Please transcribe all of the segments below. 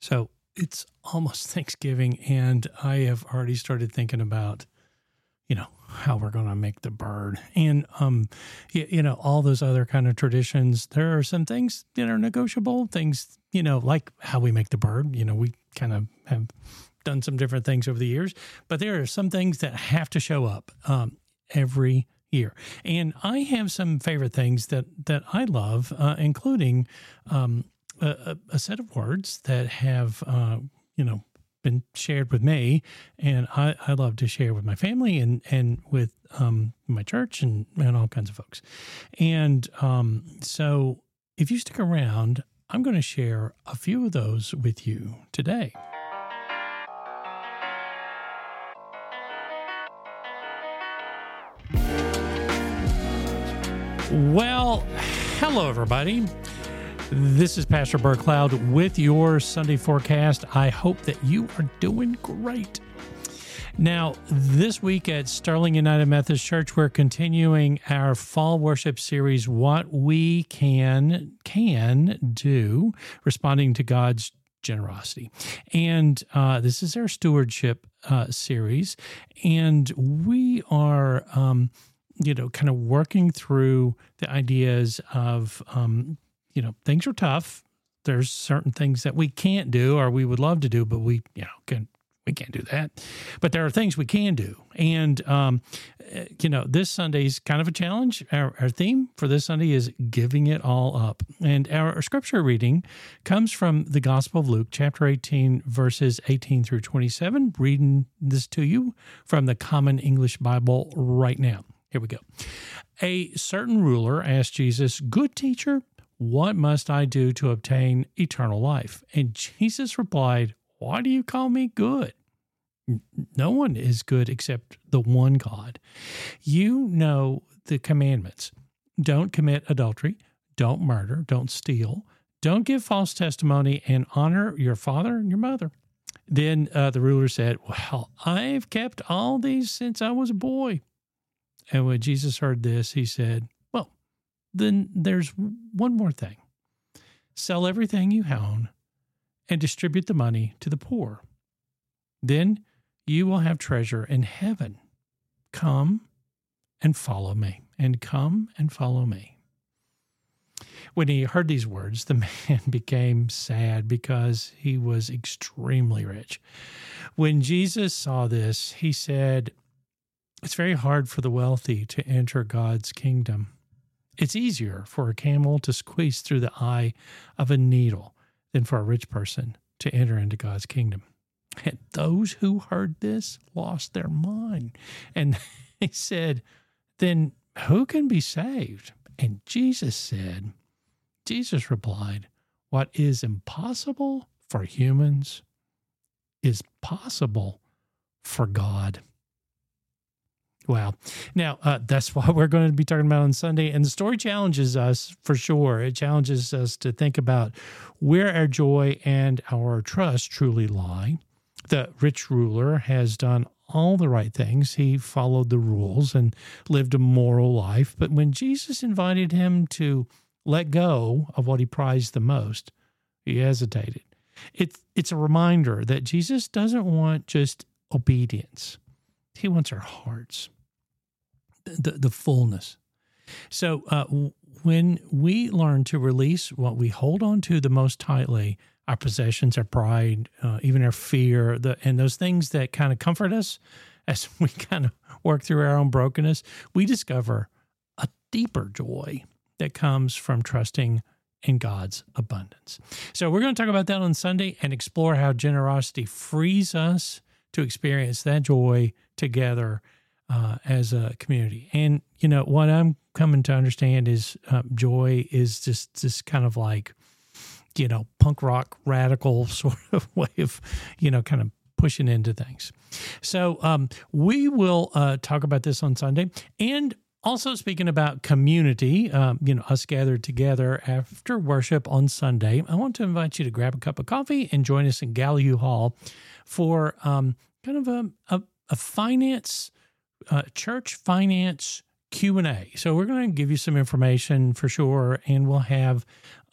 So it's almost Thanksgiving, and I have already started thinking about, how we're going to make the bird and, all those other kind of traditions. There are some things that are negotiable, things, like how we make the bird. We kind of have done some different things over the years, but there are some things that have to show up every year. And I have some favorite things that I love, including a set of words that have, been shared with me, and I love to share with my family and with my church and all kinds of folks. And so if you stick around, I'm going to share a few of those with you today. Well, hello, everybody. This is Pastor Bert Cloud with your Sunday forecast. I hope that you are doing great. Now, this week at Sterling United Methodist Church, we're continuing our fall worship series, What We Can Do, responding to God's generosity. And this is our stewardship series, and we are kind of working through the ideas of, things are tough. There's certain things that we can't do or we would love to do, but we can't do that. But there are things we can do. And, this Sunday's kind of a challenge. Our theme for this Sunday is giving it all up. And our scripture reading comes from the Gospel of Luke, chapter 18, verses 18 through 27. Reading this to you from the Common English Bible right now. Here we go. A certain ruler asked Jesus, "Good teacher, what must I do to obtain eternal life?" And Jesus replied, "Why do you call me good? No one is good except the one God. You know the commandments. Don't commit adultery, don't murder, don't steal, don't give false testimony, and honor your father and your mother." Then the ruler said, "Well, I've kept all these since I was a boy." And when Jesus heard this, he said, "Well, then there's one more thing. Sell everything you own and distribute the money to the poor. Then you will have treasure in heaven. Come and follow me." And come and follow me. When he heard these words, the man became sad because he was extremely rich. When Jesus saw this, he said, "It's very hard for the wealthy to enter God's kingdom. It's easier for a camel to squeeze through the eye of a needle than for a rich person to enter into God's kingdom." And those who heard this lost their mind. And they said, "Then who can be saved?" And Jesus replied, "What is impossible for humans is possible for God." Wow. Now, that's what we're going to be talking about on Sunday. And the story challenges us for sure. It challenges us to think about where our joy and our trust truly lie. The rich ruler has done all the right things. He followed the rules and lived a moral life. But when Jesus invited him to let go of what he prized the most, he hesitated. It's a reminder that Jesus doesn't want just obedience. He wants our hearts, the fullness. So when we learn to release what we hold on to the most tightly, our possessions, our pride, even our fear, and those things that kind of comfort us as we kind of work through our own brokenness, we discover a deeper joy that comes from trusting in God's abundance. So we're going to talk about that on Sunday and explore how generosity frees us to experience that joy together as a community. And, what I'm coming to understand is joy is just this kind of like, punk rock radical sort of way of, kind of pushing into things. So we will talk about this on Sunday. And also speaking about community, us gathered together after worship on Sunday, I want to invite you to grab a cup of coffee and join us in Gallahue Hall for kind of a finance, church finance Q&A. So we're going to give you some information for sure, and we'll have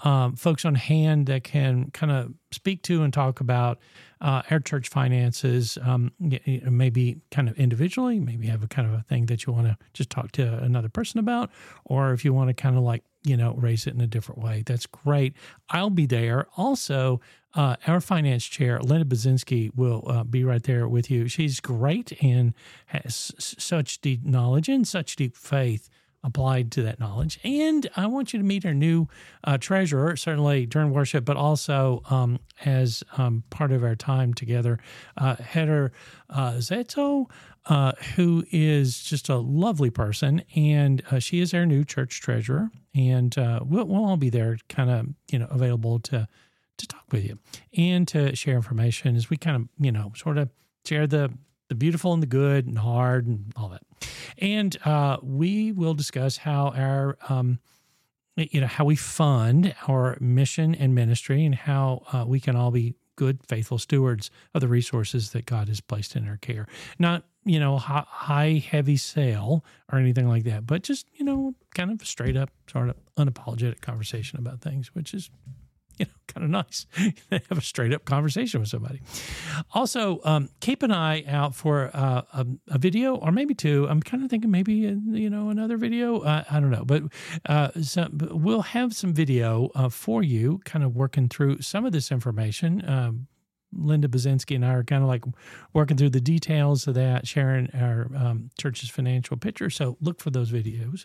folks on hand that can kind of speak to and talk about our church finances, maybe kind of individually, maybe have a kind of a thing that you want to just talk to another person about, or if you want to kind of like, raise it in a different way, that's great. I'll be there. Also, our finance chair, Linda Bazinski, will be right there with you. She's great and has such deep knowledge and such deep faith applied to that knowledge. And I want you to meet our new treasurer, certainly during worship, but also as part of our time together, Heather Zeto, who is just a lovely person, and she is our new church treasurer. And we'll all be there kind of, available to talk with you and to share information as we kind of, sort of share the beautiful and the good and hard and all that. And we will discuss how our, how we fund our mission and ministry, and how we can all be good, faithful stewards of the resources that God has placed in our care. Not, high, heavy sale or anything like that, but just, kind of a straight up, sort of unapologetic conversation about things, which is, kind of nice. They have a straight up conversation with somebody. Also, keep an eye out for a video or maybe two. I'm kind of thinking maybe, another video. I don't know, but we'll have some video for you kind of working through some of this information. Linda Bazinski and I are kind of like working through the details of that, sharing our church's financial picture. So look for those videos.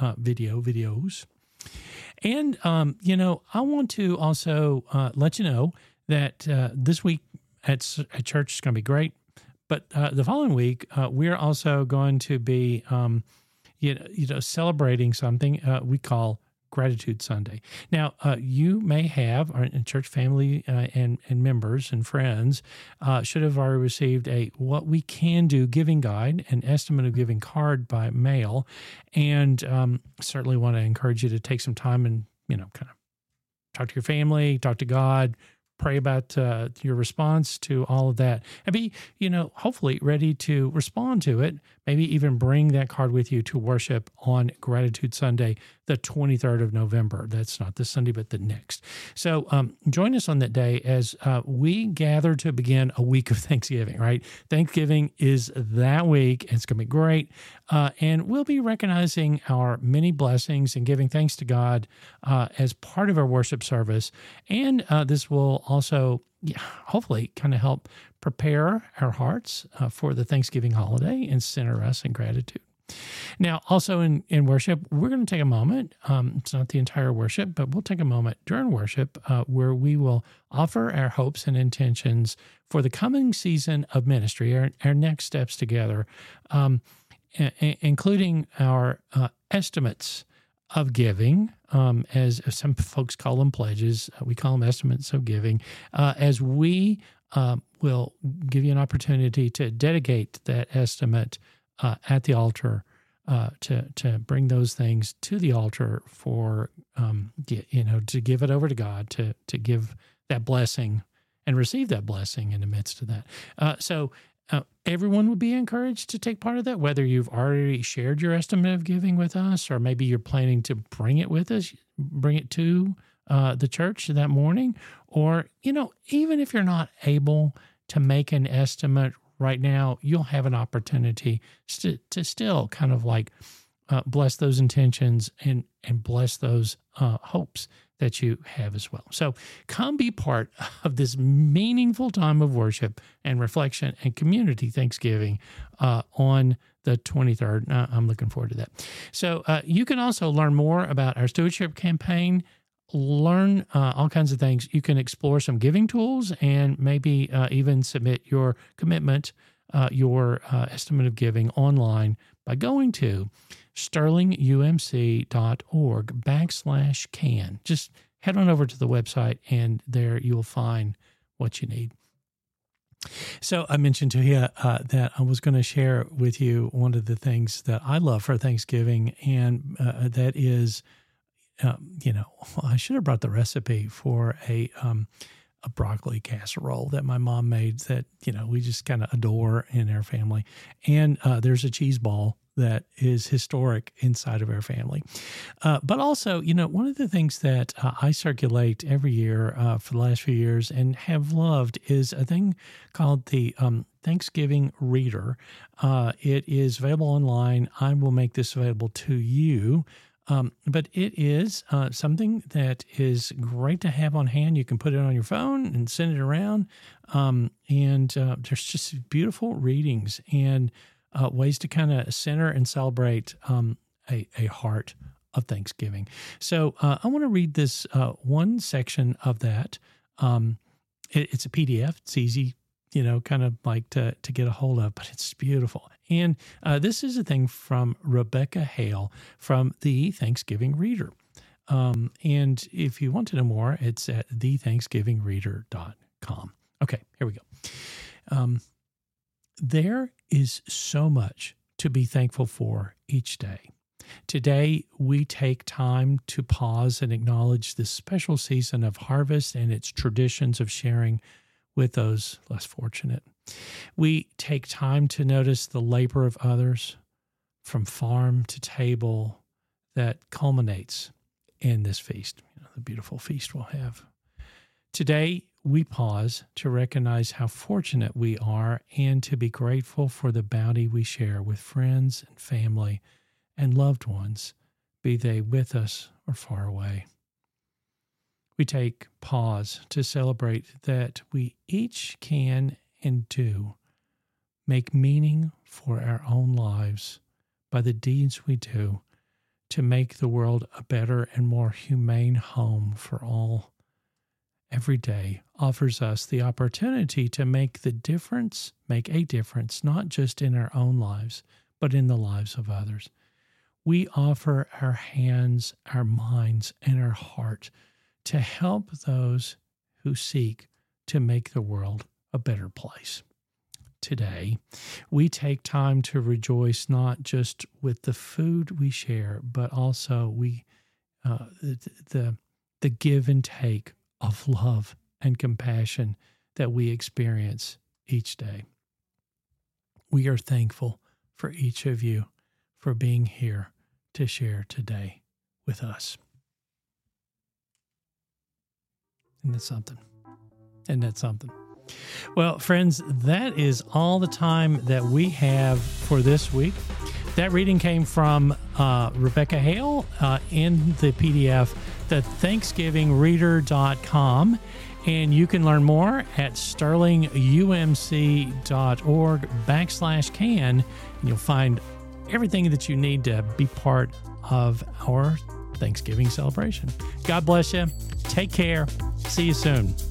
And, I want to also let you know that this week at church is going to be great. But the following week, we're also going to be, celebrating something we call Gratitude Sunday. Now, you may have, our church family and members and friends should have already received a What We Can Do giving guide, an estimate of giving card by mail, and certainly want to encourage you to take some time and, kind of talk to your family, talk to God, pray about your response to all of that, and be, hopefully ready to respond to it. Maybe even bring that card with you to worship on Gratitude Sunday, the 23rd of November. That's not this Sunday, but the next. So join us on that day as we gather to begin a week of Thanksgiving, right? Thanksgiving is that week. It's going to be great. And we'll be recognizing our many blessings and giving thanks to God as part of our worship service. And this will also hopefully kind of help prepare our hearts for the Thanksgiving holiday and center us in gratitude. Now, also in worship, we're going to take a moment. It's not the entire worship, but we'll take a moment during worship where we will offer our hopes and intentions for the coming season of ministry, our next steps together, including our estimates of giving, as some folks call them pledges. We call them estimates of giving, as we will give you an opportunity to dedicate that estimate at the altar, to bring those things to the altar for, to give it over to God, to give that blessing and receive that blessing in the midst of that. So everyone would be encouraged to take part of that, whether you've already shared your estimate of giving with us, or maybe you're planning to bring it with us, bring it to the church that morning, or, even if you're not able to make an estimate right now, you'll have an opportunity to still kind of like bless those intentions and bless those hopes that you have as well. So come be part of this meaningful time of worship and reflection and community Thanksgiving on the 23rd. I'm looking forward to that. So you can also learn more about our stewardship campaign, learn all kinds of things. You can explore some giving tools and maybe even submit your commitment, your estimate of giving online by going to sterlingumc.org/can. Just head on over to the website, and there you'll find what you need. So I mentioned to you that I was going to share with you one of the things that I love for Thanksgiving, and that is, I should have brought the recipe for a broccoli casserole that my mom made that, we just kind of adore in our family. And there's a cheese ball that is historic inside of our family. But also, one of the things that I circulate every year for the last few years and have loved is a thing called the Thanksgiving Reader. It is available online. I will make this available to you. But it is something that is great to have on hand. You can put it on your phone and send it around. And there's just beautiful readings and ways to kind of center and celebrate a heart of Thanksgiving. So I want to read this one section of that. It's a PDF. It's easy, kind of like to get a hold of, but it's beautiful. And this is a thing from Rebecca Hale from the Thanksgiving Reader. And if you want to know more, it's at thethanksgivingreader.com. Okay, here we go. There is so much to be thankful for each day. Today, we take time to pause and acknowledge this special season of harvest and its traditions of sharing with those less fortunate. We take time to notice the labor of others from farm to table that culminates in this feast, the beautiful feast we'll have. Today, we pause to recognize how fortunate we are and to be grateful for the bounty we share with friends and family and loved ones, be they with us or far away. We take pause to celebrate that we each can and do make meaning for our own lives by the deeds we do to make the world a better and more humane home for all. Every day offers us the opportunity to make a difference, not just in our own lives, but in the lives of others. We offer our hands, our minds, and our heart to help those who seek to make the world a better place. Today, we take time to rejoice not just with the food we share, but also the give and take of love and compassion that we experience each day. We are thankful for each of you for being here to share today with us. Isn't that something? Well, friends, that is all the time that we have for this week. That reading came from Rebecca Hale in the PDF, thethanksgivingreader.com. And you can learn more at sterlingumc.org/can. And you'll find everything that you need to be part of our Thanksgiving celebration. God bless you. Take care. See you soon.